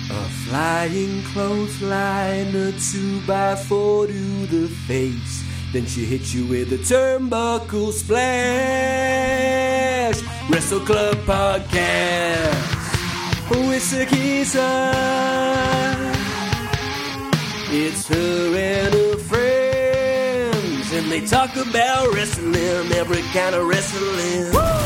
A flying clothesline, a 2x4 to the face. Then she hits you with a turnbuckle splash. Wrestle Club Podcast with Sakisa. It's her and her friends, and they talk about wrestling, every kind of wrestling. Woo!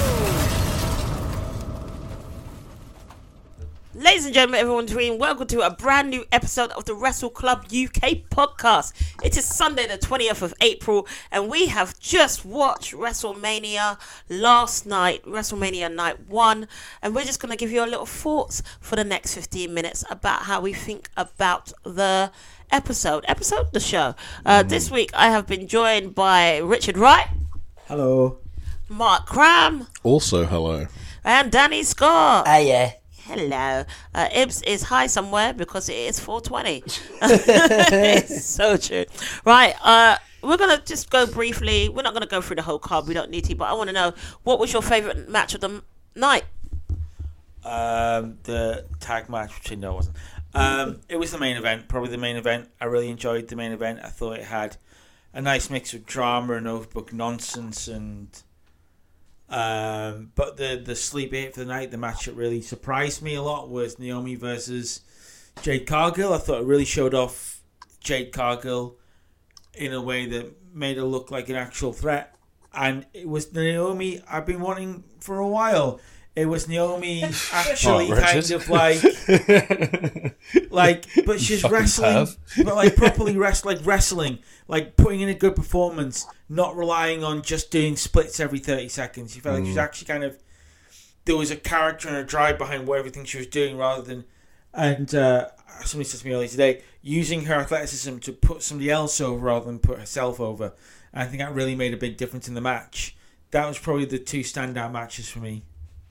Ladies and gentlemen, everyone between, welcome to a brand new episode of the Wrestle Club UK podcast. It is Sunday the 20th of April and we have just watched WrestleMania last night, WrestleMania Night 1, and we're just going to give you a little thoughts for the next 15 minutes about how we think about the the show. This week I have been joined by Richard Wright. Hello. Mark Cram. Also hello. And Danny Scott. Yeah. Hello. Ibs is high somewhere because it is 4:20. It's so true. Right. We're going to just go briefly. We're not going to go through the whole card. We don't need to. But I want to know, what was your favourite match of the night? The tag match, which no, it wasn't. It was the main event. Probably the main event. I really enjoyed the main event. I thought it had a nice mix of drama and overbooked nonsense and... but the sleeper hit for the night, the match that really surprised me a lot was Naomi versus Jade Cargill. I thought it really showed off Jade Cargill in a way that made her look like an actual threat. And it was Naomi I've been wanting for a while. It was Naomi actually kind of but she's wrestling, but like properly wrestling, like putting in a good performance, not relying on just doing splits every 30 seconds. You felt like she was actually kind of, there was a character and a drive behind everything she was doing rather than, and somebody said to me earlier today, using her athleticism to put somebody else over rather than put herself over. And I think that really made a big difference in the match. That was probably the two standout matches for me.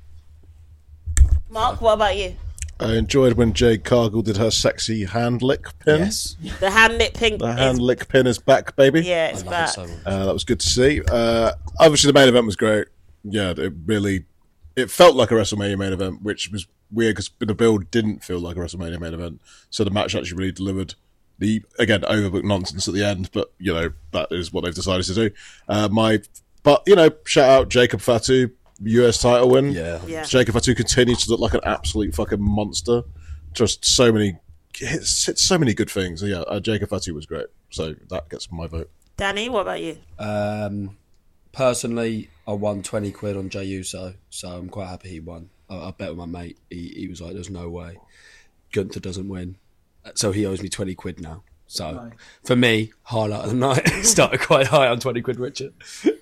Mark, what about you? I enjoyed when Jade Cargill did her sexy hand lick pin. Yes. The hand lick pin. The hand lick pin is back, baby. Yeah, it's back. That was good to see. Obviously, the main event was great. Yeah, it felt like a WrestleMania main event, which was weird because the build didn't feel like a WrestleMania main event. So the match actually really delivered the, again, overbooked nonsense at the end, but, you know, that is what they've decided to do. Shout out Jacob Fatu. US title win. Yeah. Jacob Fatu continues to look like an absolute fucking monster. Just so many good things. So yeah, Jacob Fatu was great. So that gets my vote. Danny, what about you? Personally, I won 20 quid on Jey Uso, so I'm quite happy he won. I bet with my mate. He was like, "There's no way Gunther doesn't win," so he owes me 20 quid now. So for me, highlight of the night. Started quite high on 20 quid, Richard.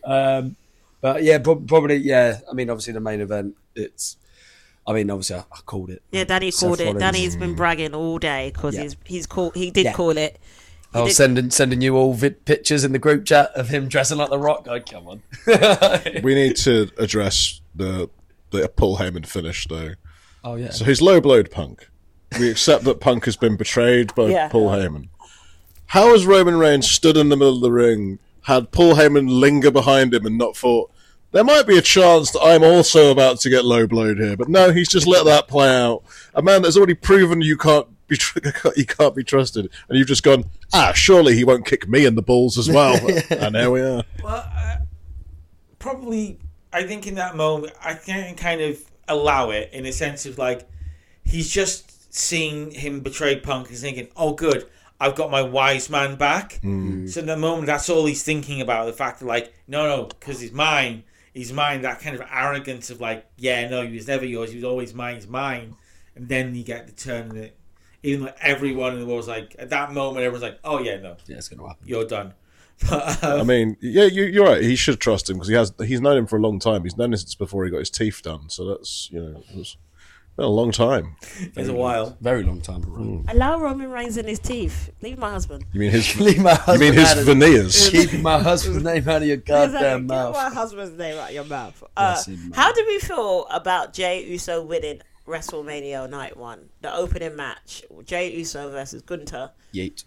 But yeah, probably, yeah. I mean, obviously the main event, obviously I called it. Yeah, Danny called it. Danny's been bragging all day because he did call it. I was sending you all pictures in the group chat of him dressing like The Rock. Oh, come on. We need to address the Paul Heyman finish, though. Oh, yeah. So he's low-blowed Punk. We accept that Punk has been betrayed by Paul Heyman. How has Roman Reigns stood in the middle of the ring, had Paul Heyman linger behind him and not thought, there might be a chance that I'm also about to get low-blowed here? But no, he's just let that play out. A man that's already proven you can't be trusted. And you've just gone, surely he won't kick me in the balls as well. And there we are. Well, probably, I think in that moment, I can kind of allow it in a sense of like, he's just seeing him betray Punk and thinking, oh, good, I've got my wise man back. So in that moment, that's all he's thinking about. The fact that, like, no, because he's mine. He's mine. That kind of arrogance of like, yeah, no, he was never yours. He was always mine. He's mine. And then you get the turn that, even though everyone in the world was like, at that moment, everyone's like, oh yeah, no, yeah, it's gonna happen. You're done. But, I mean, yeah, you're right. He should trust him because he's known him for a long time. He's known him since before he got his teeth done. So that's, it's been a long time. It's a while. Very long time. Allow Roman Reigns in his teeth. Leave my husband. You mean his? Leave my husband. You mean his veneers? Keep my husband's name out of your goddamn mouth. Get my husband's name out of your mouth. How do we feel about Jey Uso winning WrestleMania Night 1, the opening match? Jey Uso versus Gunther. Yeet.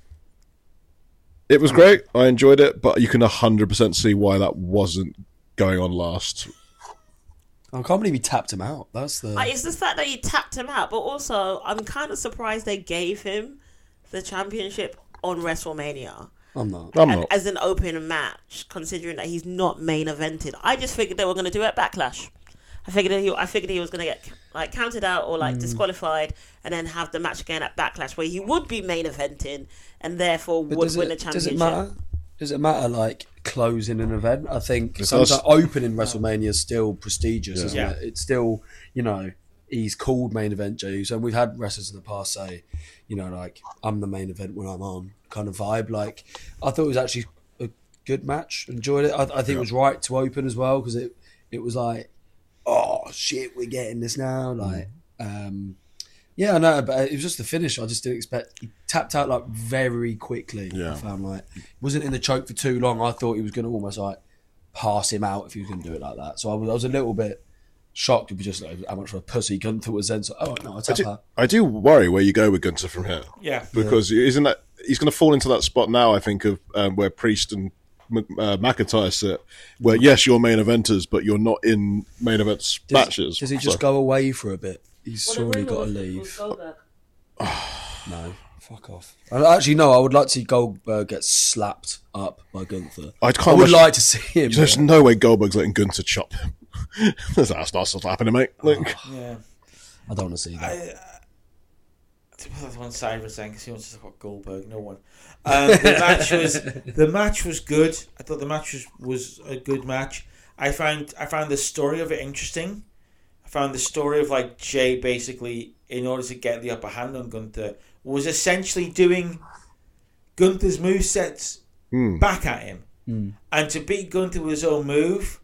It was great. I enjoyed it, but you can 100% see why that wasn't going on last. I can't believe he tapped him out. That's the. It's the fact that he tapped him out, but also I'm kind of surprised they gave him the championship on WrestleMania. I'm not. As an opening match, considering that he's not main evented. I just figured they were going to do it at Backlash. I figured he was going to get like counted out or like disqualified, and then have the match again at Backlash where he would be main eventing and therefore would win the championship. Does it matter? Does it matter like closing an event? I think sometimes opening WrestleMania is still prestigious, isn't it? It's still, he's called main event Jey, and we've had wrestlers in the past say, like I'm the main event when I'm on kind of vibe. Like I thought it was actually a good match. Enjoyed it. I think it was right to open as well because it was like, oh shit, we're getting this now. Like, yeah, I know, but it was just the finish. I just didn't expect. He tapped out like very quickly. Yeah, I found like wasn't in the choke for too long. I thought he was going to almost like pass him out if he was going to do it like that. So I was a little bit shocked with just like how much of a pussy Gunther was then. So no, I do worry where you go with Gunther from here. Yeah, because isn't that he's going to fall into that spot now? I think of where Priest and McIntyre sit, where yes, you're main eventers, but you're not in main events matches. Does he just go away for a bit? He's surely got to leave. No, fuck off. Actually, no, I would like to see Goldberg get slapped up by Gunther. I would like to see him. There's no way Goldberg's letting Gunther chop him. That's not happening, mate. Yeah. I don't want to see that. That's one side of saying because he wants to talk Goldberg. No one. The match was good. I thought the match was a good match. I found the story of it interesting. I found the story of like Jey basically, in order to get the upper hand on Gunther, was essentially doing Gunther's movesets back at him, and to beat Gunther with his own move.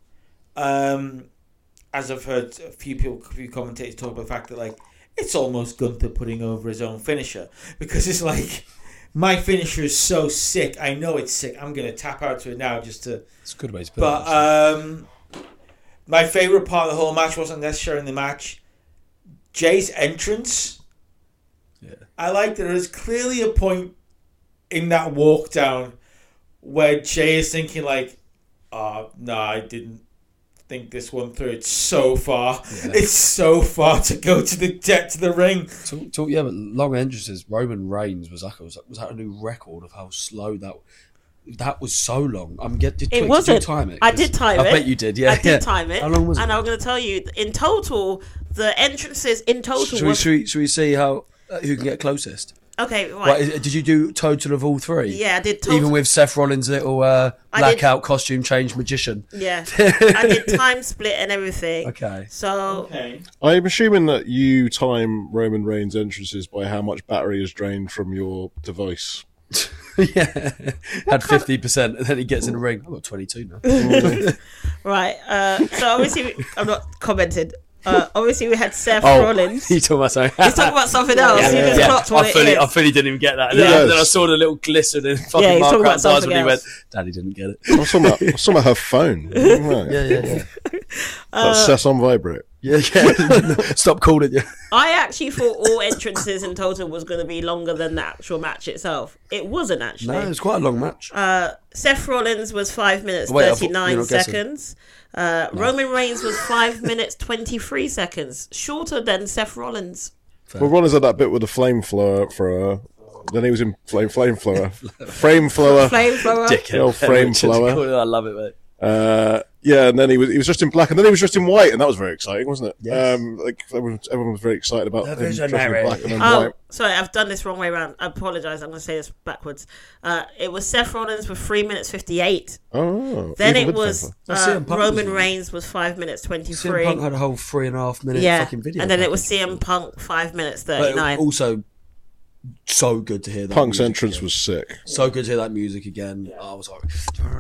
As I've heard a few commentators talk about the fact that like it's almost Gunther putting over his own finisher, because it's like, my finisher is so sick. I know it's sick. I'm gonna tap out to it now just to. It's a good way to put it. My favourite part of the whole match wasn't necessarily the match. Jay's entrance. Yeah. I like that there's clearly a point in that walk down where Jey is thinking like, no, I didn't think this one through. It's so far. Yeah. It's so far to go to the ring. Yeah, but long entrances. Roman Reigns was that a new record of how slow that was so long. Did you time it? I did time it. I bet you did. Yeah, I did time it. How long was it? And I'm going to tell you, in total, the entrances in total. Should we see how who can get closest? Okay, right. Did you do total of all three? Yeah, I did. Even with Seth Rollins' little blackout costume change magician. Yeah, I did time split and everything. Okay. So I'm assuming that you time Roman Reigns' entrances by how much battery is drained from your device. Yeah, had 50%, and then he gets in the ring. I've got 22 now. Right. So obviously, I'm not commenting. Obviously, we had Seth Rollins. You talking about something? He's talking about something else. Yeah. He just clocked what it is. I fully didn't even get that. And Yeah. then I saw the little glisten in fucking Mark Crow's eyes when he went, Daddy didn't get it. I was talking about her phone. Right. Yeah. That's Seth's on vibrate. Yeah. Stop calling you. I actually thought all entrances in total was going to be longer than the actual match itself. It wasn't actually. No, it was quite a long match. Seth Rollins was 5 minutes 39 seconds. Roman Reigns was 5 minutes 23 seconds, shorter than Seth Rollins. Fair. Well, Rollins had that bit with the flame flower. Then he was in flame flower. Dickhead. Flame flower. I love it, mate. Yeah, and then he was just in black, and then he was just in white, and that was very exciting, wasn't it? Yes. Everyone was very excited about him just in visionary. black and then white. Sorry, I've done this wrong way around. I apologise. I'm going to say this backwards. It was Seth Rollins with 3 minutes 58. Oh, then it was Roman Reigns was 5 minutes 23. CM Punk had a whole 3.5 minute fucking video. And then it was CM Punk 5 minutes 39. But also, so good to hear that. Punk's entrance was sick. So good to hear that music again. I was like,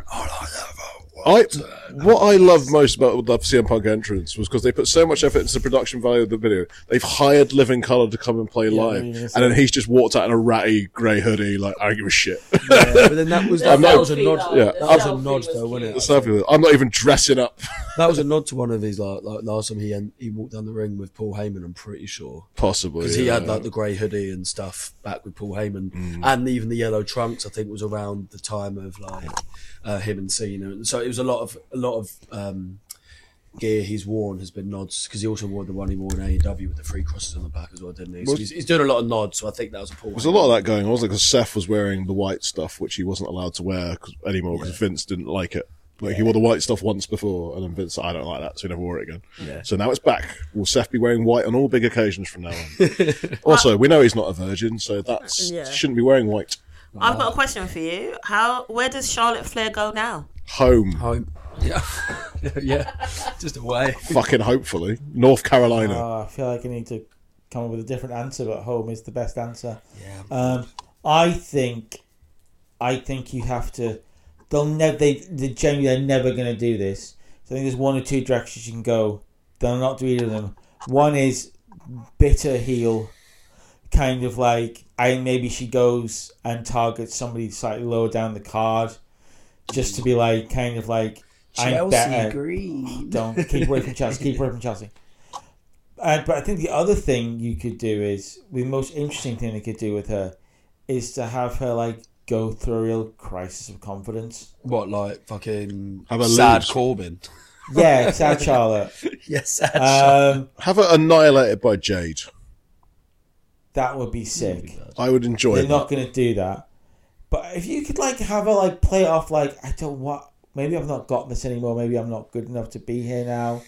what I love most about the CM Punk entrance was because they put so much effort into the production value of the video. They've hired Living Colour to come and play live, and then he's just walked out in a ratty grey hoodie, like, I don't give a shit. Yeah, but then that was a nod. Yeah, that was a nod though, wasn't it? I'm not even dressing up. That was a nod to one of his like last time he walked down the ring with Paul Heyman. I'm pretty sure, possibly because he had like the grey hoodie and stuff back with Paul Heyman, and even the yellow trunks. I think was around the time of like him and Cena. So it was a lot of gear he's worn has been nods, because he also wore the one he wore in AEW with the 3 crosses on the back as well, didn't he? So he's doing a lot of nods, so I think that was a Paul. There's a lot of that going on, wasn't it? Because Seth was wearing the white stuff, which he wasn't allowed to wear anymore because Vince didn't like it. Like, he wore the white stuff once before, and then Vince said, I don't like that, so he never wore it again. Yeah. So now it's back. Will Seth be wearing white on all big occasions from now on? Also, we know he's not a virgin, so that shouldn't be wearing white. I've got a question for you. Where does Charlotte Flair go now? Home. Yeah. Yeah. Just away. Fucking hopefully. North Carolina. I feel like I need to come up with a different answer, but home is the best answer. Yeah. I think you have to. They're genuinely never going to do this. So I think there's one or two directions you can go. They'll not do either of them. One is bitter heel, kind of like maybe she goes and targets somebody slightly lower down the card, just to be like kind of like I'm better. Green. Don't keep away from Chelsea. Keep away from Chelsea. But I think the other thing you could do is the most interesting thing they could do with her is to have her like go through a real crisis of confidence. What, like fucking Have a sad lose. Corbin? Yeah, sad Charlotte. Yes, sad Charlotte. Have her annihilated by Jade. That would be sick. I would enjoy They're that. not going to do that. But if you could like have her like play it off like maybe I've not got this anymore. Maybe I'm not good enough to be here now.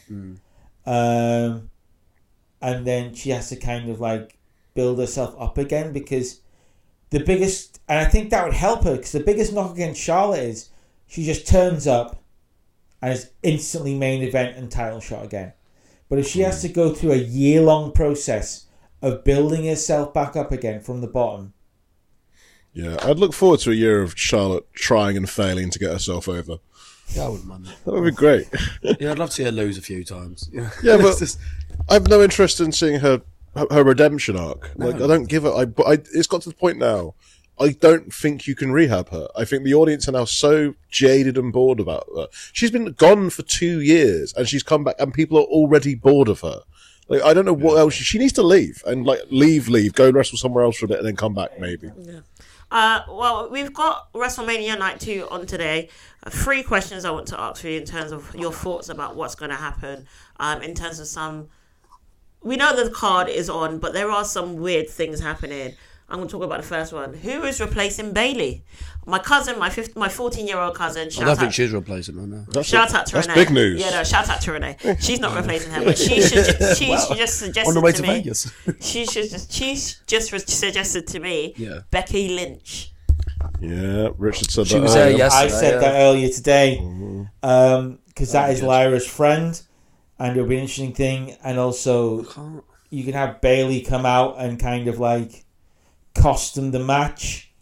And then she has to kind of like build herself up again, because the biggest, and I think that would help her, because the biggest knock against Charlotte is she just turns up and is instantly main event and title shot again. But if she has to go through a year-long process of building herself back up again from the bottom. Yeah, I'd look forward to a year of Charlotte trying and failing to get herself over. Yeah, I wouldn't mind that. That would be great. Yeah, I'd love to see her lose a few times. Yeah, but I've no interest in seeing her redemption arc. Like, I don't give it. It's got to the point now. I don't think you can rehab her. I think the audience are now so jaded and bored about her. She's been gone for 2 years, and she's come back, and people are already bored of her. Like, I don't know what else she needs to leave, and like leave, go and wrestle somewhere else for a bit, and then come back maybe. Yeah. Well, we've got WrestleMania Night 2 on today. 3 questions I want to ask you in terms of your thoughts about what's going to happen. In terms of some, we know that the card is on, but there are some weird things happening. I'm going to talk about the first one. Who is replacing Bayley? My cousin, my 14-year-old cousin. I don't think she's replacing her now. Shout out to Renee. That's big news. Yeah, no, shout out to Renee. She's not replacing her, but she just suggested on the way to me. Vegas. She just suggested to me. Yeah. Becky Lynch. Yeah, Richard said She that. was there earlier. yesterday. I said that earlier today, because that is Lyra's friend, and it'll be an interesting thing. And also, you can have Bayley come out and kind of like cost them the match.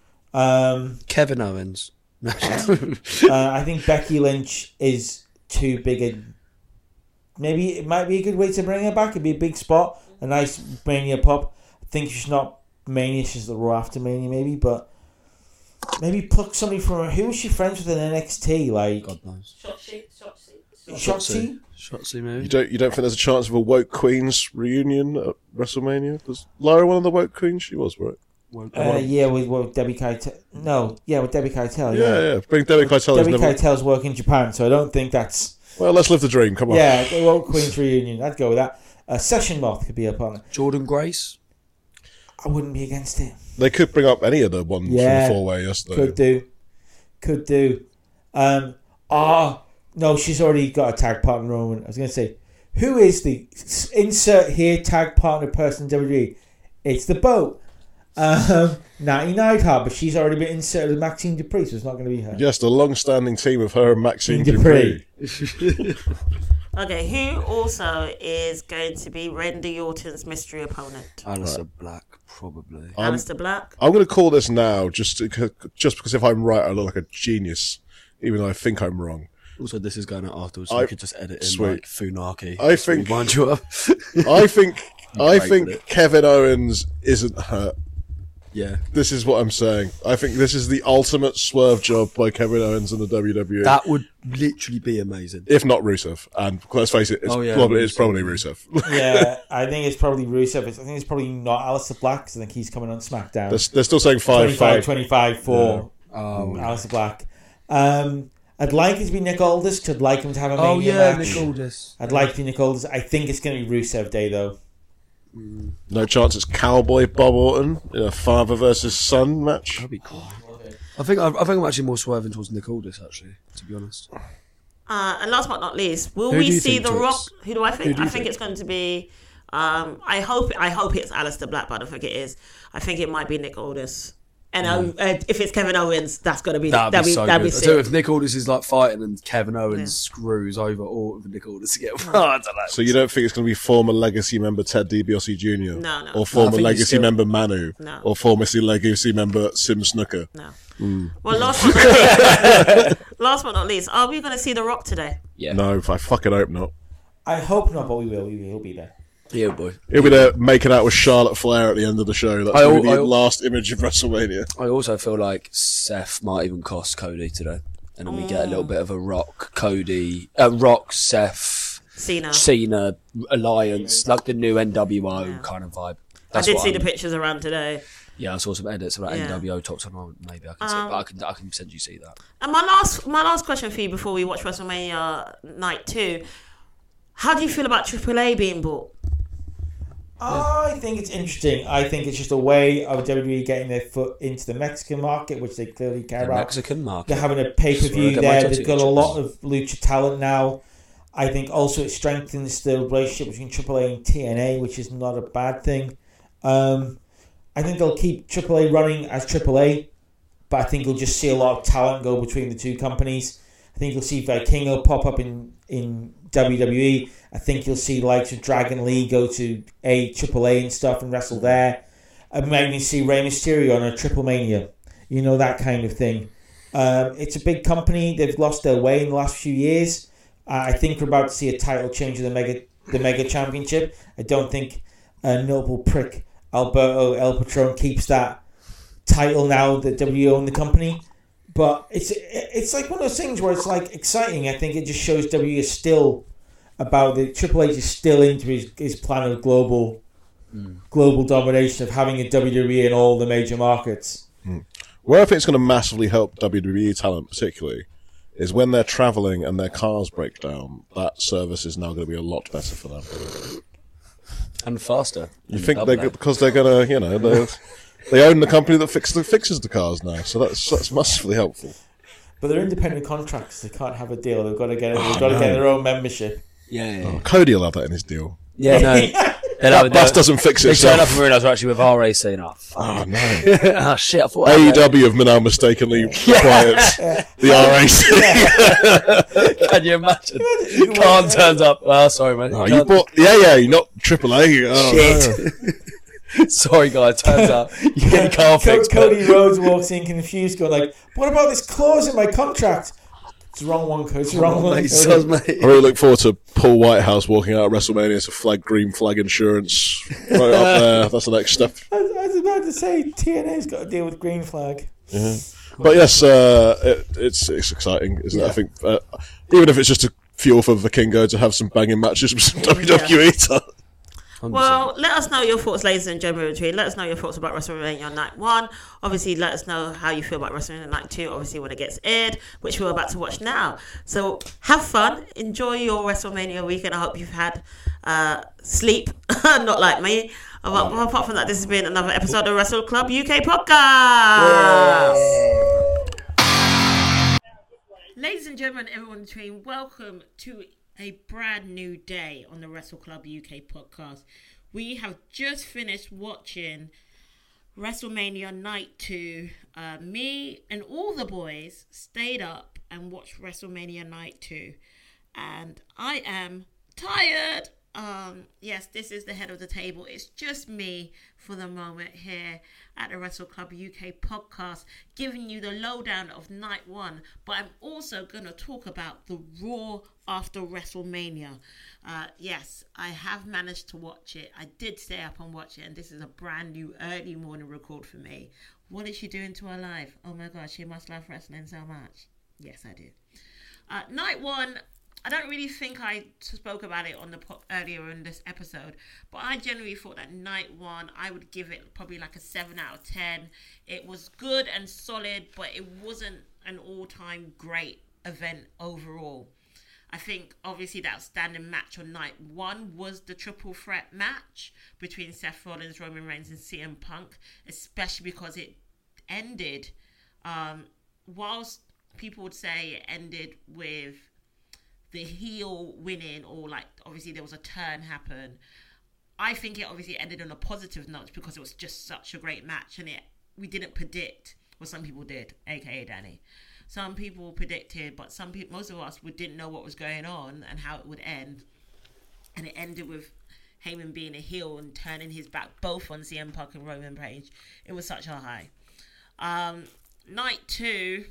Kevin Owens. I think Becky Lynch is too big a. Maybe it might be a good way to bring her back. It'd be a big spot, a nice Mania pop. I think she's not Mania, she's the Raw after Mania, maybe, but maybe pluck somebody from her. Who was she friends with in NXT? Like God knows. Shotzi? Shotzi, maybe. You don't think there's a chance of a Woke Queens reunion at WrestleMania? Was Lyra one of the Woke Queens? She was, right? Yeah, with Debbie Keitel. No, yeah, with Debbie Keitel. Yeah. Bring Debbie Keitel. Debbie Keitel's working in Japan, so I don't think that's. Well, let's live the dream. Come on. Yeah, the Woke Queens reunion. I'd go with that. Session Moth could be up on it. Jordan Grace. I wouldn't be against it. They could bring up any of the ones from the 4-way yesterday. Could do. No, she's already got a tag partner, Roman. I was going to say, who is the insert here tag partner person in WWE? It's the Boat. Natty Neidhart, but she's already been inserted with Maxine Dupree, so it's not going to be her. Yes, the long-standing team of her and Maxine Dupree. Okay, who also is going to be Randy Orton's mystery opponent? Aleister Black, probably. Aleister Black. I'm going to call this now, just because if I'm right, I look like a genius, even though I think I'm wrong. Also, this is going out afterwards, so we could just edit in like Funaki. I think. Wind you up. I think Kevin Owens isn't hurt. Yeah. This is what I'm saying. I think this is the ultimate swerve job by Kevin Owens in the WWE. That would literally be amazing. If not Rusev. And let's face it, it's probably Rusev. Yeah, I think it's probably Rusev. I think it's probably not Aleister Black, because I think he's coming on SmackDown. They're still saying 5-5. 25 for Aleister Black. And I'd like it to be Nick Aldis because I'd like him to have a Mania match. Nick Aldis. I'd like it to be Nick Aldis. I think it's going to be Rusev Day though. No chance it's Cowboy Bob Orton in a father versus son match. That'd be cool. I think I'm actually more swerving towards Nick Aldis, actually, to be honest. And last but not least, will Who we do you see think, The Toots? Rock? Who do I think? Who do you I think it's going to be. I hope it's Aleister Black, but I don't think it is. I think it might be Nick Aldis. And if it's Kevin Owens, that's going to be That'd be so that'd be good. sick. So if Nick Aldis is like fighting and Kevin Owens screws over Orton for Nick Aldis to get, I don't know. So you don't think it's going to be former Legacy member Ted DiBiase Jr.? No. Or former think Legacy still- member Manu? No. Or former Legacy member Sim Snooker? No. Mm. Well, last but not least, are we going to see The Rock today? Yeah. No, I fucking hope not. I hope not, but we will. He'll be there. Yeah, boy. He'll be there making out with Charlotte Flair at the end of the show. That's going to be the last image of WrestleMania. I also feel like Seth might even cost Cody today. And then we get a little bit of a Rock Seth Cena alliance, like the new NWO kind of vibe. I did see the pictures around today. Yeah, I saw some edits about NWO talks on. Maybe I can see, but I can send you see that. And my last question for you before we watch WrestleMania Night 2: how do you feel about AAA being bought? I think it's interesting. I think it's just a way of WWE getting their foot into the Mexican market, which they clearly care about. Mexican market. They're having a pay-per-view there. They've got a lot of lucha talent now. I think also it strengthens the relationship between AAA and TNA, which is not a bad thing. I think they'll keep AAA running as AAA, but I think you'll just see a lot of talent go between the two companies. I think you'll see Vikingo pop up in WWE. I think you'll see the likes of Dragon Lee go to AAA and stuff and wrestle there. I might even see Rey Mysterio on a Triple Mania. You know, that kind of thing. It's a big company. They've lost their way in the last few years. I think we're about to see a title change of the Mega Championship. I don't think noble prick Alberto El Patron keeps that title now that WWE own the company. But it's like one of those things where it's like exciting. I think it just shows WWE is still about the Triple H is still into his plan of global domination of having a WWE in all the major markets. Where I think it's going to massively help WWE talent, particularly, is when they're traveling and their cars break down. That service is now going to be a lot better for them and faster. You think because they're going to, they own the company that fixes the cars now, so that's massively helpful. But they're independent contracts; they can't have a deal. They've got to get their own membership. Yeah. Cody will have that in his deal. Yeah, no. That bus doesn't fix itself. They turn up and realise we're actually with RAC now. Oh no! Oh shit! I thought AEW have now mistakenly acquired the RAC. Can you imagine? Khan turns up. Oh, sorry, mate. Oh, you bought? You're not AAA. Oh, shit. No. Sorry, guys. Turns out you get your car fixed. Cody Rhodes walks in confused, going like, "What about this clause in my contract?" It's the wrong one, Cody. It's the wrong one. I really look forward to Paul Whitehouse walking out at WrestleMania to green flag insurance right up there. That's the next step. I was about to say TNA's got to deal with green flag. Yeah. But yes, it's exciting, isn't it? I think even if it's just a fuel for Vikingo to have some banging matches with some WWE talent. Well, let us know your thoughts, ladies and gentlemen. Let us know your thoughts about WrestleMania Night 1. Obviously, let us know how you feel about WrestleMania Night 2, obviously, when it gets aired, which we're about to watch now. So, have fun. Enjoy your WrestleMania weekend. I hope you've had sleep, not like me. Apart from that, this has been another episode of Wrestle Club UK Podcast. Yeah. Ladies and gentlemen, everyone in between, welcome to a brand new day on the Wrestle Club UK Podcast. We have just finished watching WrestleMania Night 2. Me and all the boys stayed up and watched WrestleMania Night 2. And I am tired. Yes, this is the head of the table. It's just me for the moment here at the Wrestle Club UK Podcast, giving you the lowdown of Night 1. But I'm also going to talk about the Raw after WrestleMania. Yes, I have managed to watch it. I did stay up and watch it, and this is a brand new early morning record for me. What is she doing to her life? Oh my God, she must love wrestling so much. Yes, I do. Night 1, I don't really think I spoke about it on the earlier in this episode, but I generally thought that Night 1, I would give it probably like a 7 out of 10. It was good and solid, but it wasn't an all-time great event overall. I think obviously the outstanding match on night one was the triple threat match between Seth Rollins, Roman Reigns and CM Punk, especially because it ended, whilst people would say it ended with the heel winning, or like obviously there was a turn happen. I think it obviously ended on a positive note because it was just such a great match, and we didn't predict, well, some people did, aka Danny. Some people predicted, but most of us didn't know what was going on and how it would end. And it ended with Heyman being a heel and turning his back both on CM Punk and Roman Reigns. It was such a high. Night two.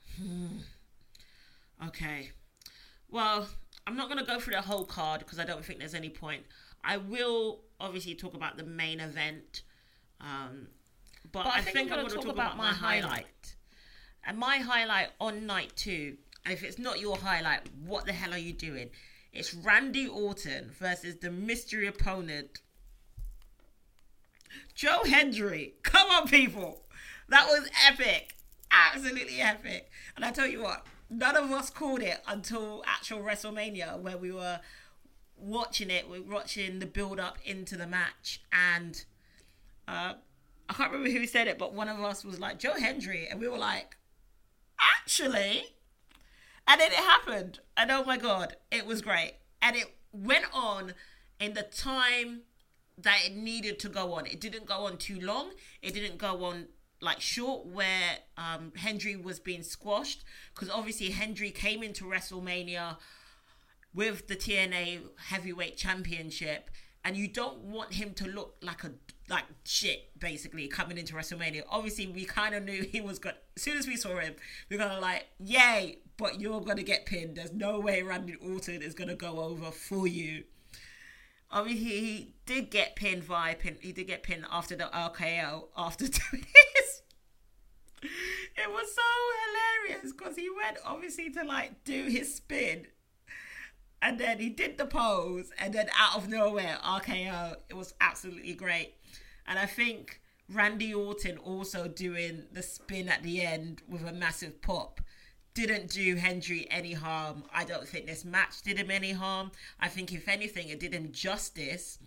Okay. Well, I'm not going to go through the whole card because I don't think there's any point. I will obviously talk about the main event. But I think I'm going to talk about my highlight. And my highlight on night two, and if it's not your highlight, what the hell are you doing? It's Randy Orton versus the mystery opponent, Joe Hendry. Come on, people. That was epic. Absolutely epic. And I tell you what, none of us called it until actual WrestleMania, where we were watching it. We were watching the build-up into the match. And I can't remember who said it, but one of us was like, Joe Hendry. And we were like, actually, and then it happened, and oh my god, it was great, and it went on in the time that it needed to go on. It didn't go on too long. It didn't go on like short, where Hendry was being squashed, because obviously Hendry came into WrestleMania with the TNA Heavyweight Championship, and you don't want him to look like shit, basically, coming into WrestleMania. Obviously, we kind of knew he was good. As soon as we saw him, we were kind of like, yay, but you're going to get pinned. There's no way Randy Orton is going to go over for you. Obviously, he did get pinned via pin. He did get pinned after the RKO, after doing his. It was so hilarious, because he went, obviously, to, like, do his spin. And then he did the pose, and then out of nowhere, RKO. It was absolutely great. And I think Randy Orton also doing the spin at the end with a massive pop didn't do Hendry any harm. I don't think this match did him any harm. I think, if anything, it did him justice,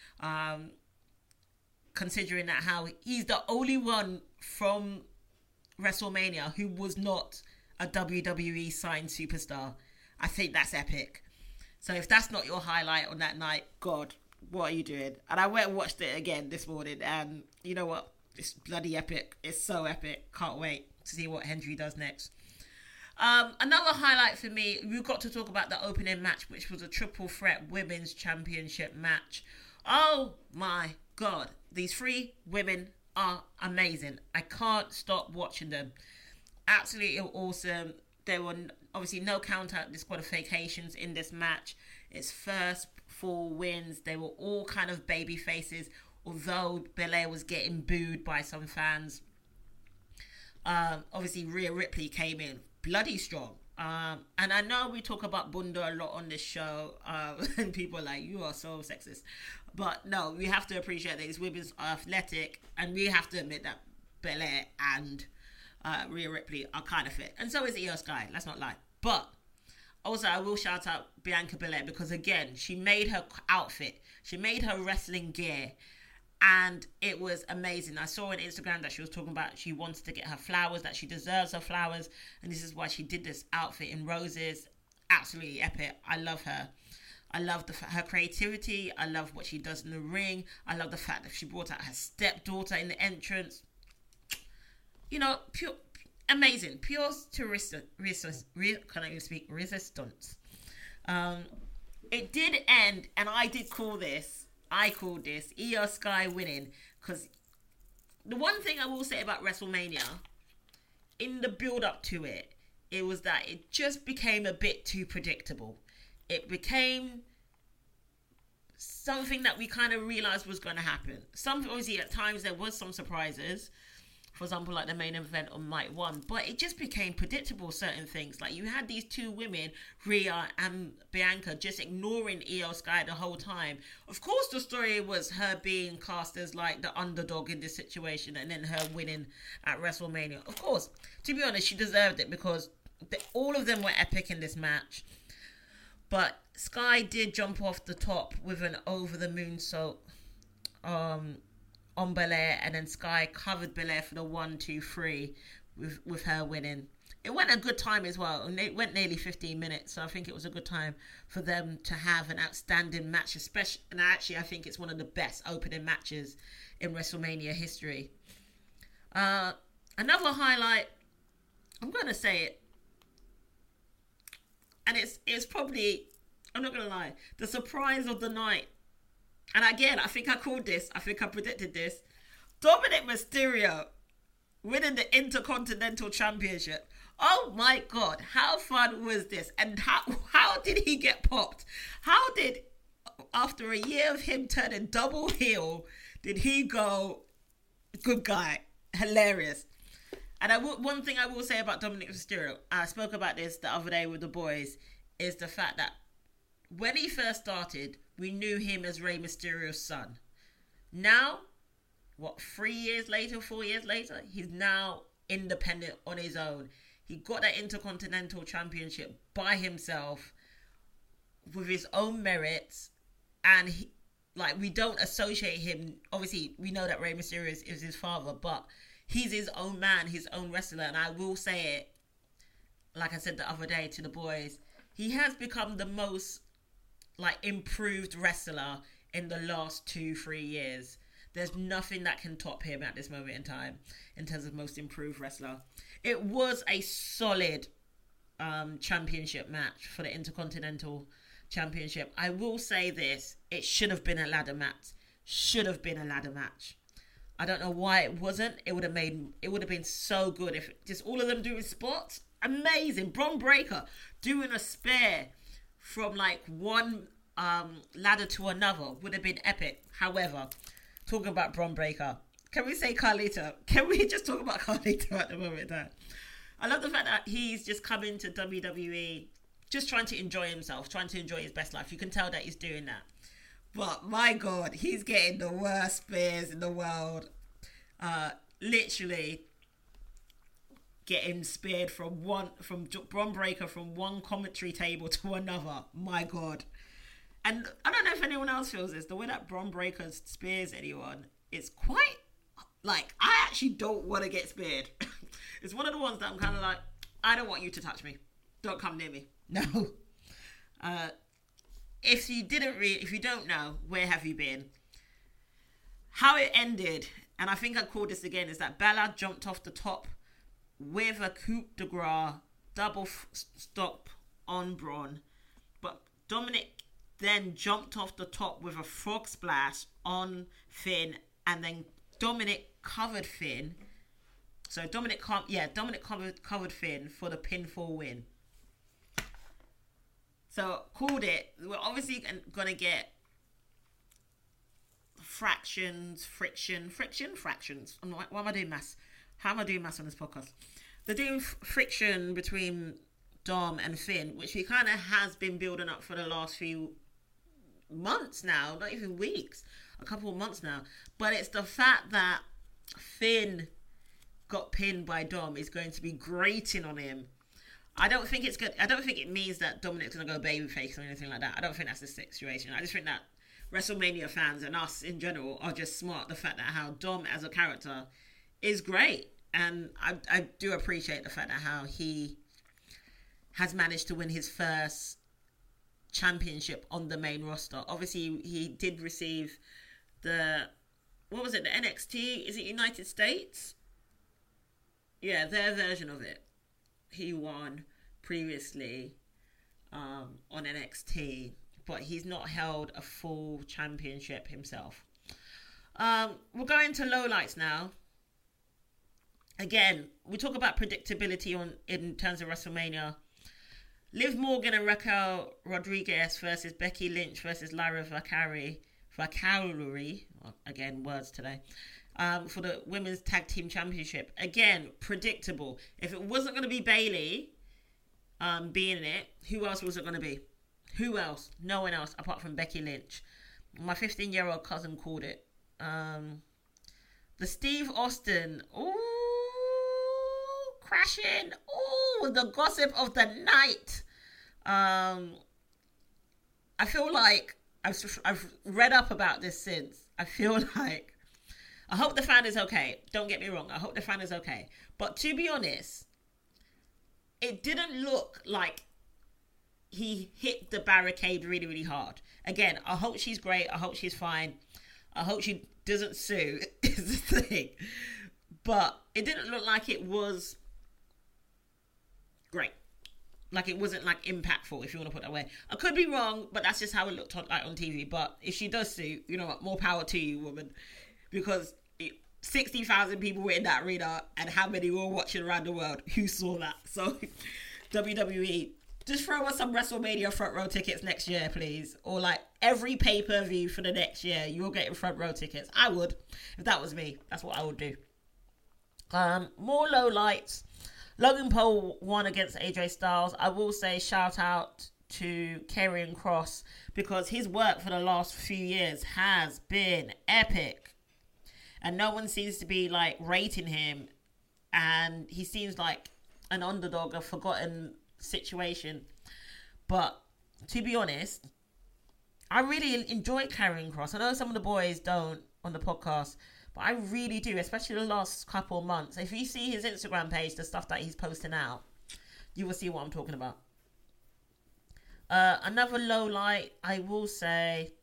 considering that how he's the only one from WrestleMania who was not a WWE signed superstar. I think that's epic. So if that's not your highlight on that night, God, what are you doing? And I went and watched it again this morning, and you know what? It's bloody epic. It's so epic. Can't wait to see what Hendry does next. Another highlight for me, we've got to talk about the opening match, which was a triple threat women's championship match. Oh my God. These three women are amazing. I can't stop watching them. Absolutely awesome. There were obviously no count out disqualifications in this match. It's first 4 wins. They were all kind of baby faces, although Belair was getting booed by some fans. Obviously Rhea Ripley came in bloody strong. And I know we talk about Bunda a lot on this show, and people are like, you are so sexist. But no, we have to appreciate that these women are athletic, and we have to admit that Belair and Rhea Ripley are kind of fit. And so is Io Sky, let's not lie. But also, I will shout out Bianca Belair, because again, she made her outfit, she made her wrestling gear, and it was amazing. I saw on Instagram that she was talking about she wanted to get her flowers, that she deserves her flowers, and this is why she did this outfit in roses. Absolutely epic. I love her. I love her creativity. I love what she does in the ring. I love the fact that she brought out her stepdaughter in the entrance. You know, pure, amazing. Pure resistance. It did end, and I did call this. I called this Io Sky winning, because the one thing I will say about WrestleMania, in the build up to it, it was that it just became a bit too predictable. It became something that we kind of realized was going to happen. Obviously, at times there was some surprises. For example, like the main event on night 1, but it just became predictable, certain things. Like, you had these 2 women, Rhea and Bianca, just ignoring Io Sky the whole time. Of course, the story was her being cast as like the underdog in this situation, and then her winning at WrestleMania. Of course, to be honest, she deserved it, because all of them were epic in this match. But Sky did jump off the top with an over-the-moon moonsault on Belair, and then Sky covered Belair for the 1-2-3 with her winning. It went a good time as well, and it went nearly 15 minutes, so I think it was a good time for them to have an outstanding match, especially, and actually I think it's one of the best opening matches in WrestleMania history. Another highlight, I'm going to say it, and it's probably, I'm not going to lie, the surprise of the night. And again, I think I called this, I think I predicted this. Dominic Mysterio winning the Intercontinental Championship. Oh my God, how fun was this? And how did he get popped? How did, after a year of him turning double heel, did he go good guy? Hilarious. And one thing I will say about Dominic Mysterio, I spoke about this the other day with the boys, is the fact that when he first started, we knew him as Rey Mysterio's son. Now, 4 years later, he's now independent on his own. He got that Intercontinental Championship by himself with his own merits, and we don't associate him. Obviously, we know that Rey Mysterio is his father, but he's his own man, his own wrestler. And I will say it, like I said the other day to the boys, he has become the most improved wrestler in the last 2-3 years. There's nothing that can top him at this moment in time in terms of most improved wrestler. It was a solid championship match for the Intercontinental Championship. I will say this, it should have been a ladder match. I don't know why it wasn't. It would have been so good if just all of them doing spots. Amazing. Bron Breakker doing a spear from one ladder to another would have been epic. However, talking about Bron Breakker, can we say Carlito? Can we just talk about Carlito at the moment? I love the fact that he's just come into WWE just trying to enjoy himself, trying to enjoy his best life. You can tell that he's doing that. But my God, he's getting the worst spears in the world. Literally getting speared from Bron Breakker from one commentary table to another. My God. And I don't know if anyone else feels this. The way that Bron Breakker spears anyone, it's quite I actually don't want to get speared. It's one of the ones that I'm kind of I don't want you to touch me. Don't come near me. No. If you don't know, where have you been? How it ended, and I think I called this again, is that Bella jumped off the top with a coup de grace, double stop on Braun, but Dominic then jumped off the top with a frog splash on Finn, and then Dominic covered Finn. So Dominic covered Finn for the pinfall win. So called it. We're obviously going to get fractions. Why am I doing maths? How am I doing maths on this podcast? They're doing friction between Dom and Finn, which he kind of has been building up for the last few months now, not even weeks, a couple of months now. But it's the fact that Finn got pinned by Dom is going to be grating on him. I don't think it's good. I don't think it means that Dominic's going to go babyface or anything like that. I don't think that's the situation. I just think that WrestleMania fans and us in general are just smart. The fact that how Dom as a character is great. And I do appreciate the fact that how he has managed to win his first championship on the main roster. Obviously, he did receive the NXT? Is it United States? Yeah, their version of it. He won previously on NXT, but he's not held a full championship himself. We're going to lowlights now. Again, we talk about predictability in terms of WrestleMania. Liv Morgan and Raquel Rodriguez versus Becky Lynch versus Lyra Valkyrie, again, words today, for the Women's Tag Team Championship. Again, predictable. If it wasn't going to be Bayley being in it, who else was it going to be? Who else? No one else apart from Becky Lynch. My 15-year-old cousin called it. The Steve Austin. Ooh, crashing. Ooh. the gossip of the night. I feel like I've read up about this since. I feel like I hope the fan is okay. Don't get me wrong. I hope the fan is okay. But to be honest, it didn't look like he hit the barricade really, really hard. Again, I hope she's great. I hope she's fine. I hope she doesn't sue, is the thing. But it didn't look like it was great. Like, it wasn't, like, impactful, if you want to put it that way. I could be wrong, but that's just how it looked like on TV. But if she does sue, you know what, more power to you, woman. Because 60,000 people were in that arena, and how many were watching around the world? Who saw that? So, WWE, just throw us some WrestleMania front row tickets next year, please. Or, like, every pay-per-view for the next year, you'll get front row tickets. I would. If that was me, that's what I would do. More lowlights. Logan Paul won against AJ Styles. I will say shout out to Karrion Kross, because his work for the last few years has been epic. And no one seems to be, like, rating him. And he seems like an underdog, a forgotten situation. But to be honest, I really enjoy Karrion Kross. I know some of the boys don't on the podcast, but I really do, especially the last couple of months. If you see his Instagram page, the stuff that he's posting out, you will see what I'm talking about. Another low light, I will say,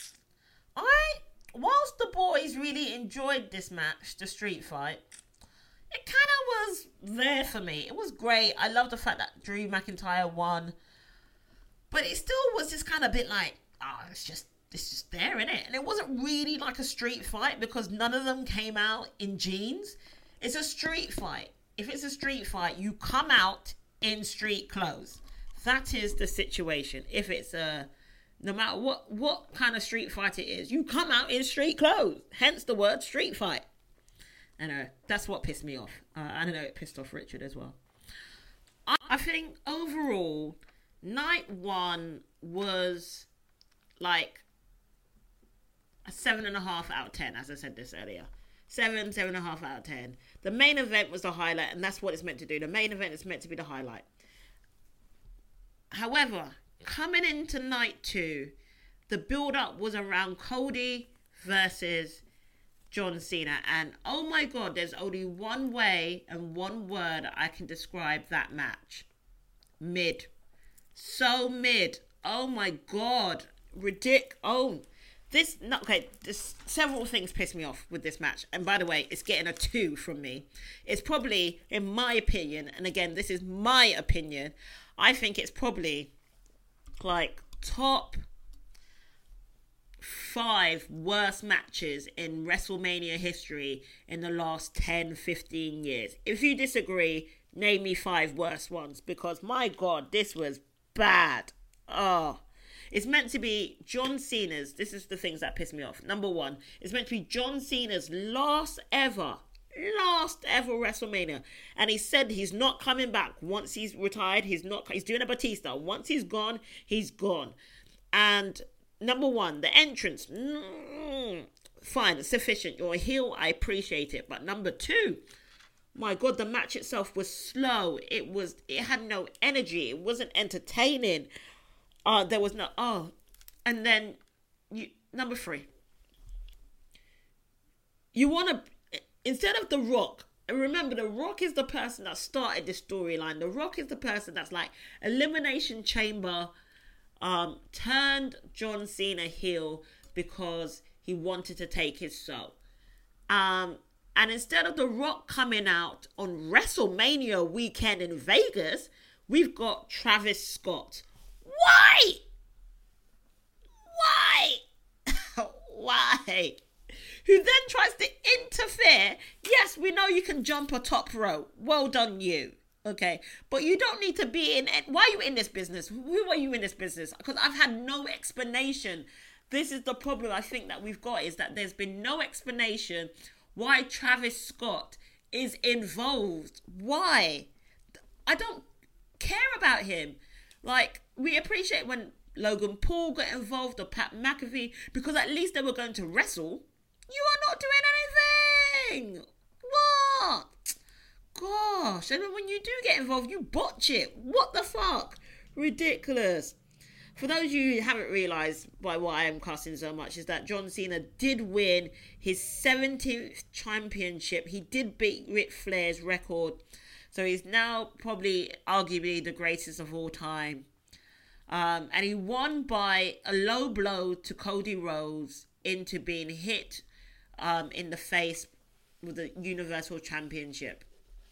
whilst the boys really enjoyed this match, the street fight, it kind of was there for me. It was great. I love the fact that Drew McIntyre won, but it still was just kind of a bit like, it's just there, innit? And it wasn't really like a street fight, because none of them came out in jeans. It's a street fight. If it's a street fight, you come out in street clothes. That is the situation. If it's no matter what kind of street fight it is, you come out in street clothes. Hence the word street fight. I know, that's what pissed me off. I know it pissed off Richard as well. I think overall, night one was like a 7.5 out of 10, as I said this earlier. 7.5 out of 10. The main event was the highlight, and that's what it's meant to do. The main event is meant to be the highlight. However, coming into night two, the build-up was around Cody versus John Cena. And oh my God, there's only one way and one word I can describe that match. Mid. So mid. Oh my God. There's several things piss me off with this match. And by the way, it's getting a 2 from me. It's probably, in my opinion, and again, this is my opinion, I think it's probably like top 5 worst matches in WrestleMania history in the last 10-15 years. If you disagree, name me 5 worst ones, because my God, this was bad. It's meant to be John Cena's, this is the things that piss me off. Number 1, it's meant to be John Cena's last ever WrestleMania, and he said he's not coming back once he's retired. He's doing a Batista. Once he's gone, he's gone. And number 1, the entrance, fine, sufficient. You're a heel, I appreciate it. But number 2, my God, the match itself was slow. It had no energy. It wasn't entertaining. There was no and then number 3. You want to, instead of The Rock, and remember, The Rock is the person that started this storyline. The Rock is the person that's like Elimination Chamber, turned John Cena heel because he wanted to take his soul. And instead of The Rock coming out on WrestleMania weekend in Vegas, we've got Travis Scott. Why? Why? Who then tries to interfere. Yes, we know you can jump a top rope. Well done, you. Okay, but you don't need to be in it. Why are you in this business? Who are you in this business? Because I've had no explanation. This is the problem I think that we've got, is that there's been no explanation why Travis Scott is involved. Why? I don't care about him. Like, we appreciate when Logan Paul got involved, or Pat McAfee, because at least they were going to wrestle. You are not doing anything. What? God. gosh. And then when you do get involved, you botch it. What the fuck? Ridiculous. For those of you who haven't realised by why I'm cussing so much, is that John Cena did win his 70th championship. He did beat Ric Flair's record. So he's now probably arguably the greatest of all time. And he won by a low blow to Cody Rhodes into being hit in the face with the Universal Championship.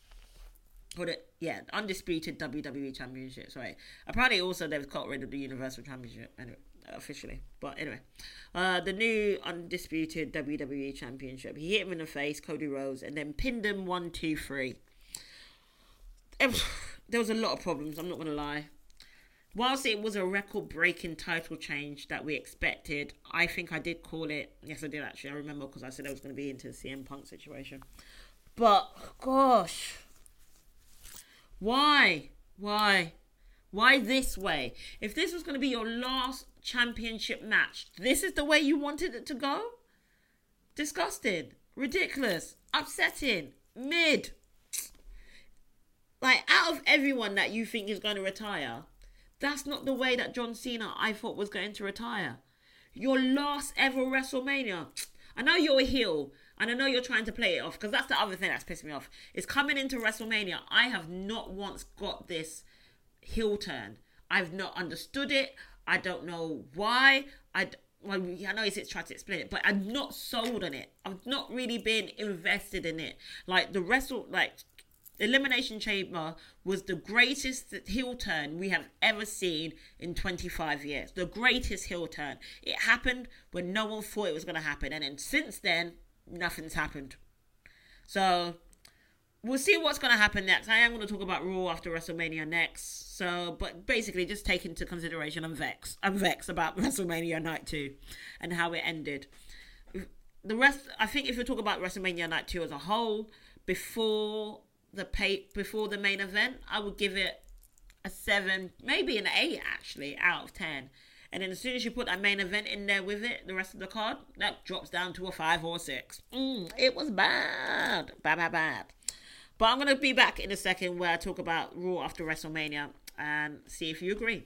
Undisputed WWE Championship, sorry. Apparently also they've got rid of the Universal Championship, anyway, officially. But anyway, the new undisputed WWE Championship. He hit him in the face, Cody Rhodes, and then pinned him 1, 2, 3. There was a lot of problems, I'm not going to lie. Whilst it was a record-breaking title change that we expected, I think I did call it. Yes, I did actually. I remember because I said I was going to be into the CM Punk situation. But, gosh... Why this way? If this was going to be your last championship match, this is the way you wanted it to go? Disgusting, ridiculous, upsetting, mid. Like, out of everyone that you think is going to retire, that's not the way that John Cena I thought was going to retire. Your last ever WrestleMania. I know you're a heel, and I know you're trying to play it off, because that's the other thing that's pissed me off. Is coming into WrestleMania, I have not once got this heel turn. I've not understood it. I don't know why. I know he's trying to explain it, but I'm not sold on it. I've not really been invested in it. Like, Elimination Chamber was the greatest heel turn we have ever seen in 25 years. The greatest heel turn. It happened when no one thought it was going to happen. And then since then, nothing's happened. So, we'll see what's going to happen next. I am going to talk about Raw after WrestleMania next. So, but basically, just take into consideration, I'm vexed. I'm vexed about WrestleMania Night 2 and how it ended. The rest, I think if you talk about WrestleMania Night 2 as a whole, before the main event, I would give it a 7, maybe an 8 actually, out of 10. And then as soon as you put that main event in there with it, the rest of the card, that drops down to a 5 or 6. It was bad. Bad. But I'm going to be back in a second where I talk about Raw after WrestleMania and see if you agree.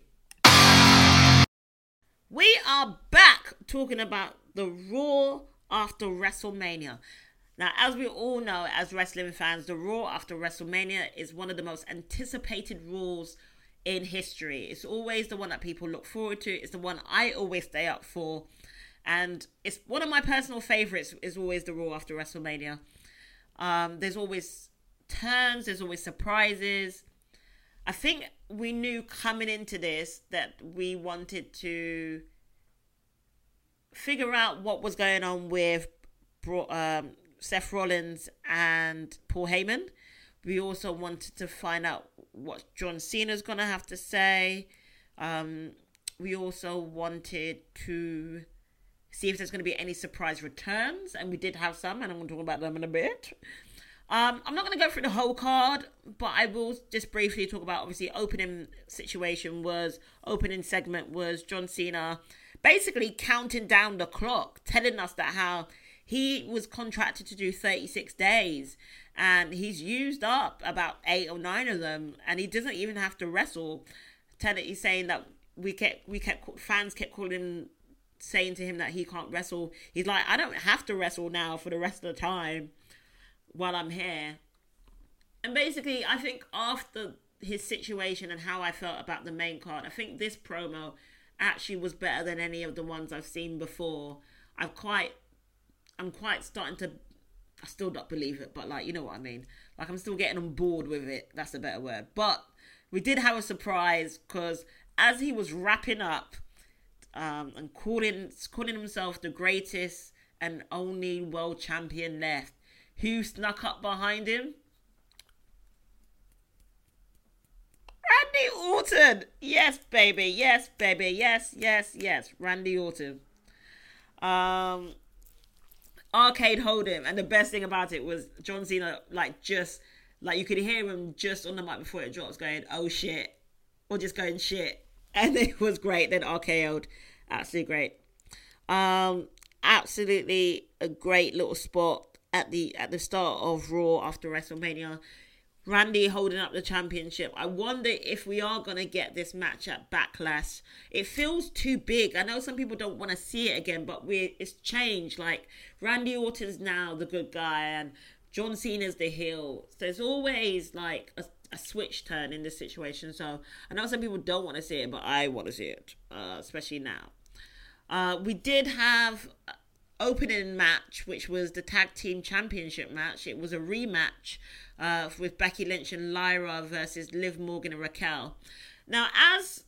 We are back talking about the Raw after WrestleMania. Now, as we all know, as wrestling fans, the Raw after WrestleMania is one of the most anticipated Raws in history. It's always the one that people look forward to. It's the one I always stay up for. And it's one of my personal favorites is always the Raw after WrestleMania. There's always turns. There's always surprises. I think we knew coming into this that we wanted to figure out what was going on with Seth Rollins and Paul Heyman. We also wanted to find out what John Cena's going to have to say. We also wanted to see if there's going to be any surprise returns. And we did have some, and I'm going to talk about them in a bit. I'm not going to go through the whole card, but I will just briefly talk about, obviously, opening segment was John Cena basically counting down the clock, telling us that how he was contracted to do 36 days and he's used up about 8 or 9 of them, and he doesn't even have to wrestle. He's saying that fans kept saying to him that he can't wrestle. He's like, I don't have to wrestle now for the rest of the time while I'm here. And basically, I think after his situation and how I felt about the main card, I think this promo actually was better than any of the ones I've seen before. I'm quite starting to, I still don't believe it, but like, you know what I mean? Like, I'm still getting on board with it. That's a better word. But we did have a surprise, because as he was wrapping up and calling himself the greatest and only world champion left, who snuck up behind him? Randy Orton. Yes, baby. Yes, baby. Yes. Randy Orton. Arcade hold him, and the best thing about it was John Cena, you could hear him just on the mic before it drops going, oh shit, or just going shit, and it was great. Then RKO'd, absolutely great. Absolutely a great little spot at the start of Raw after WrestleMania. Randy holding up the championship. I wonder if we are going to get this match at Backlash. It feels too big. I know some people don't want to see it again, but it's changed. Like, Randy Orton's now the good guy and John Cena's the heel. So there's always like a switch turn in this situation. So I know some people don't want to see it, but I want to see it, especially now. We did have opening match, which was the tag team championship match. It was a rematch with Becky Lynch and Lyra versus Liv Morgan and Raquel. Now, as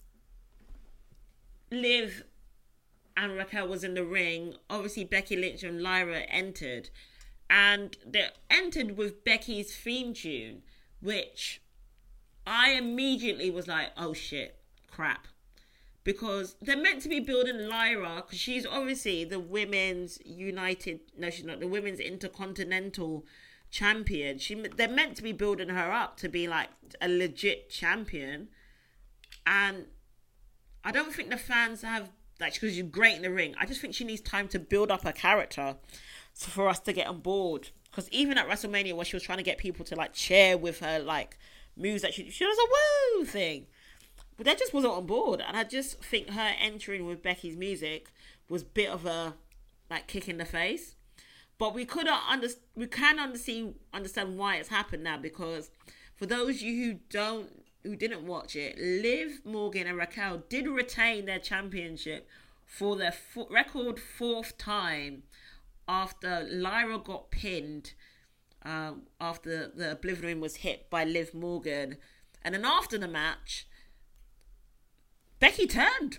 Liv and Raquel was in the ring, obviously Becky Lynch and Lyra entered, and they entered with Becky's theme tune, which I immediately was like, oh shit, crap. Because they're meant to be building Lyra, because she's obviously the women's she's not, the women's intercontinental champion. They're meant to be building her up to be like a legit champion. And I don't think the fans have, like, because she's great in the ring. I just think she needs time to build up her character for us to get on board. Because even at WrestleMania, where she was trying to get people to like cheer with her like moves that she does a woo thing. But they just wasn't on board, and I just think her entering with Becky's music was a bit of a like kick in the face. But we can understand why it's happened now, because for those of you who didn't watch it, Liv Morgan and Raquel did retain their championship for their record 4th time after Lyra got pinned after the Oblivion was hit by Liv Morgan, and then after the match, Becky turned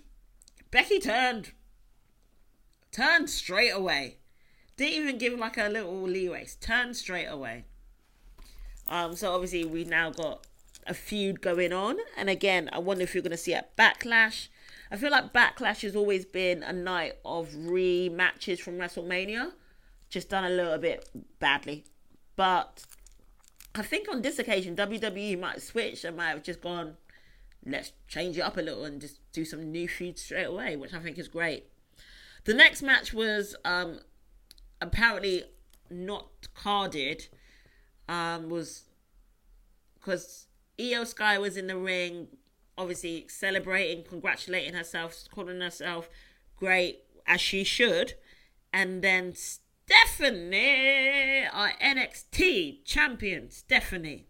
straight away. Didn't even give like a little leeway. Turned straight away. So obviously we've now got a feud going on. And again, I wonder if you're going to see at Backlash. I feel like Backlash has always been a night of rematches from WrestleMania. Just done a little bit badly. But I think on this occasion, WWE might have switched and might have just gone, let's change it up a little and just do some new feuds straight away, which I think is great. The next match was apparently not carded, was because Io Sky was in the ring, obviously celebrating, congratulating herself, calling herself great, as she should. And then Stephanie, our NXT champion, Stephanie,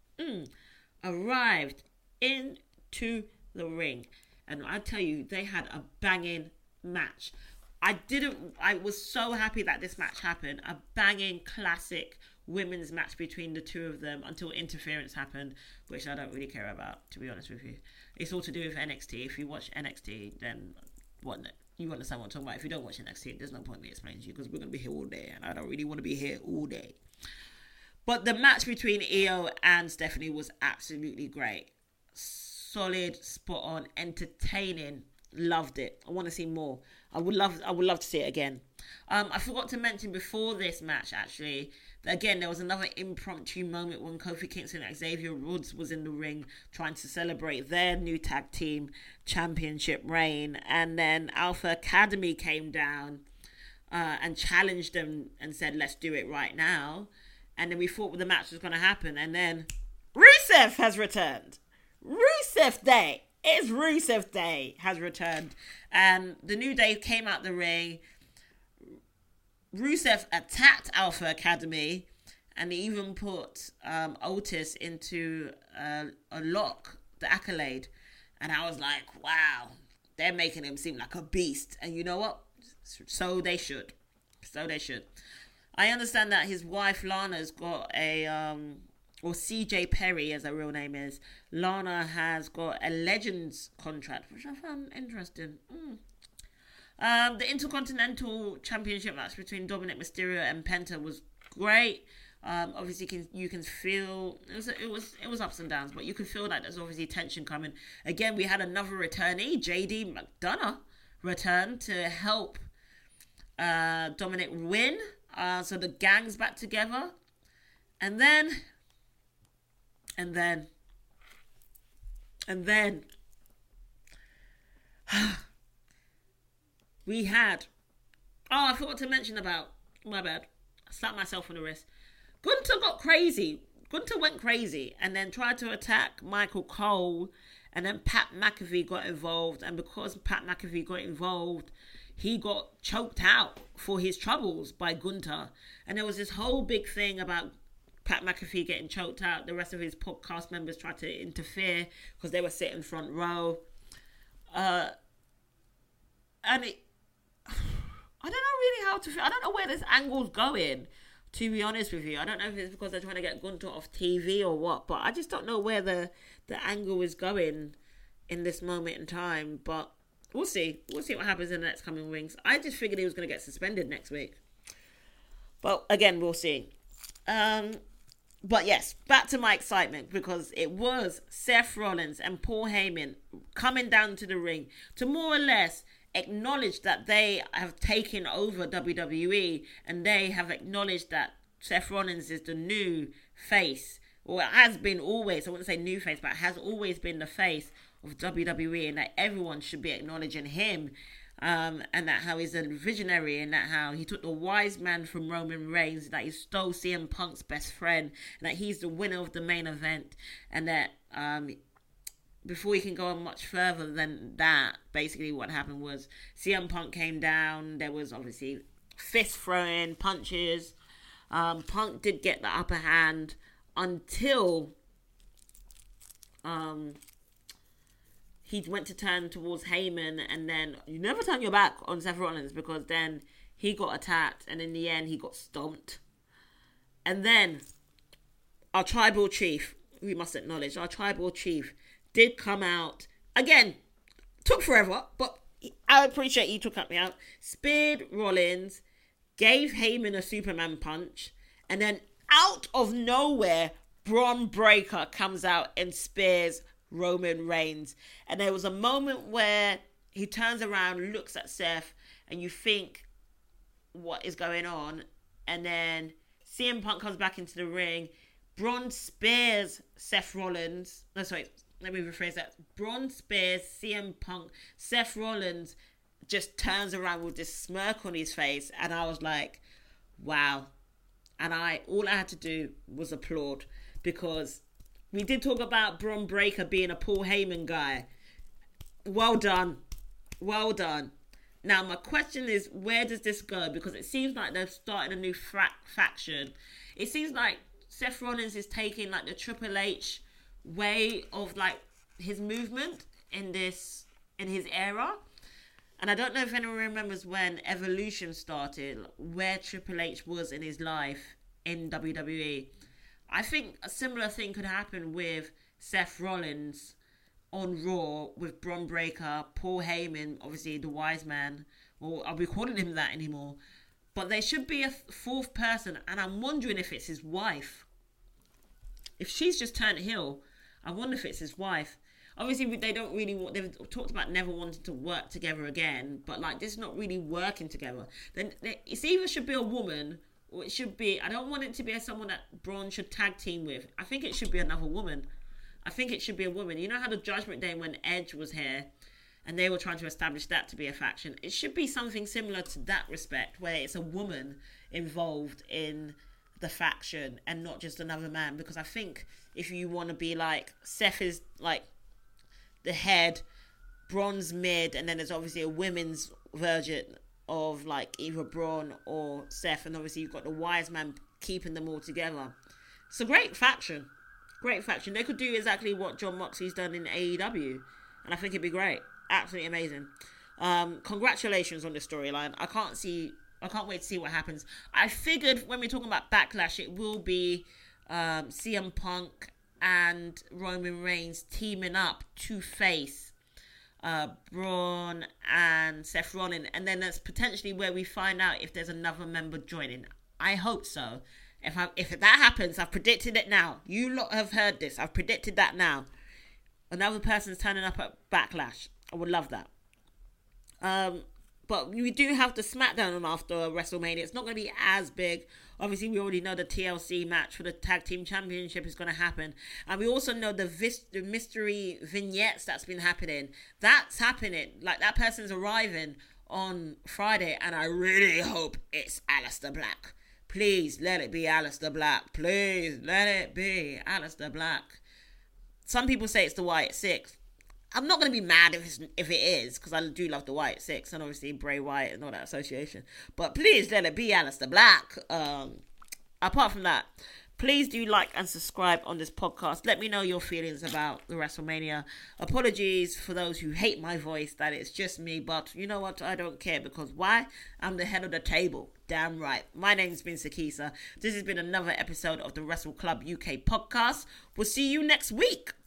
arrived into the ring, and I tell you, they had a banging match. I was so happy that this match happened. A banging classic women's match between the two of them until interference happened, which I don't really care about, to be honest with you. It's all to do with NXT. If you watch NXT, then you understand what I'm talking about. If you don't watch NXT, there's no point in me explaining to you, because we're going to be here all day, and I don't really want to be here all day. But the match between Io and Stephanie was absolutely great. Solid, spot on, entertaining. Loved it. I want to see more. I would love to see it again. I forgot to mention before this match, actually, that again, there was another impromptu moment when Kofi Kingston and Xavier Woods was in the ring trying to celebrate their new tag team championship reign, and then Alpha Academy came down and challenged them and said, let's do it right now. And then we thought the match was going to happen, and then Rusev has returned. Rusev Day. It's Rusev Day has returned. And the New Day came out the ring. Rusev attacked Alpha Academy, and he even put Otis into a lock, the Accolade. And I was like, wow, they're making him seem like a beast. And you know what? So they should. I understand that his wife Lana's got or CJ Perry, as her real name is, Lana has got a Legends contract, which I found interesting. The Intercontinental Championship match between Dominic Mysterio and Penta was great. Obviously, you can feel it was ups and downs, but you can feel that there's obviously tension coming. Again, we had another returnee, JD McDonough, return to help Dominic win. So the gang's back together, and then we had, I forgot to mention about, my bad, I slapped myself on the wrist. Gunther got crazy. Gunther went crazy and then tried to attack Michael Cole, and then Pat McAfee got involved, and because Pat McAfee got involved, he got choked out for his troubles by Gunther. And there was this whole big thing about Pat McAfee getting choked out. The rest of his podcast members tried to interfere because they were sitting front row. And I don't know really how to feel. I don't know where this angle's going, to be honest with you. I don't know if it's because they're trying to get Gunther off TV or what, but I just don't know where the angle is going in this moment in time. But we'll see. We'll see what happens in the next coming weeks. I just figured he was going to get suspended next week. But again, we'll see. But yes, back to my excitement, because it was Seth Rollins and Paul Heyman coming down to the ring to more or less acknowledge that they have taken over WWE, and they have acknowledged that Seth Rollins is the new face, or it has been always, I wouldn't say new face, but has always been the face of WWE, and that everyone should be acknowledging him, and that how he's a visionary, and that how he took the wise man from Roman Reigns, that he stole CM Punk's best friend, and that he's the winner of the main event, and that before he can go on much further than that, basically what happened was CM Punk came down. There was obviously fist throwing, punches. Punk did get the upper hand until he went to turn towards Heyman, and then you never turn your back on Seth Rollins, because then he got attacked, and in the end he got stomped. And then our tribal chief, we must acknowledge, our tribal chief did come out again. Took forever, but I appreciate he took me out. Speared Rollins, gave Heyman a Superman punch, and then out of nowhere, Braun Breaker comes out and spears Roman Reigns. And there was a moment where he turns around, looks at Seth, and you think, what is going on? And then CM Punk comes back into the ring. Braun spears Seth Rollins. No, sorry. Let me rephrase that. Braun spears CM Punk. Seth Rollins just turns around with this smirk on his face, and I was like, wow. And all I had to do was applaud, because we did talk about Braun Breaker being a Paul Heyman guy. Well done. Well done. Now, my question is, where does this go? Because it seems like they've started a new faction. It seems like Seth Rollins is taking like the Triple H way of like his movement in his era. And I don't know if anyone remembers when Evolution started, where Triple H was in his life in WWE. I think a similar thing could happen with Seth Rollins on Raw, with Braun Breaker, Paul Heyman, obviously the wise man, or I'll be calling him that anymore. But there should be a fourth person, and I'm wondering if it's his wife. If she's just turned heel, I wonder if it's his wife. Obviously, they don't really want. They've talked about never wanting to work together again, but like this is not really working together. Then it's either should be a woman, or it should be. I don't want it to be someone that Braun should tag team with. I think it should be another woman. I think it should be a woman. You know how the Judgment Day when Edge was here, and they were trying to establish that to be a faction. It should be something similar to that respect, where it's a woman involved in the faction and not just another man. Because I think if you want to be like, Seth is like the head, Braun's mid, and then there's obviously a women's version of like either Braun or Seth, and obviously you've got the wise man keeping them all together. It's a great faction. Great faction. They could do exactly what Jon Moxley's done in AEW, and I think it'd be great. Absolutely amazing. Congratulations on this storyline. I can't wait to see what happens. I figured when we're talking about Backlash, it will be CM Punk and Roman Reigns teaming up to face Braun and Seth Rollins, and then that's potentially where we find out if there's another member joining. I hope so. If that happens, I've predicted it now. You lot have heard this. I've predicted that now. Another person's turning up at Backlash. I would love that. But we do have the SmackDown on after WrestleMania. It's not going to be as big. Obviously, we already know the TLC match for the Tag Team Championship is going to happen. And we also know the mystery vignettes that's been happening. That's happening. Like, that person's arriving on Friday. And I really hope it's Aleister Black. Please let it be Aleister Black. Please let it be Aleister Black. Some people say it's the Wyatt Six. I'm not going to be mad if it is, because I do love the Wyatt Six and obviously Bray Wyatt and all that association. But please let it be Aleister Black. Apart from that, please do like and subscribe on this podcast. Let me know your feelings about the WrestleMania. Apologies for those who hate my voice, that it's just me. But you know what? I don't care, because why? I'm the head of the table. Damn right. My name's been Sakisa. This has been another episode of the Wrestle Club UK podcast. We'll see you next week.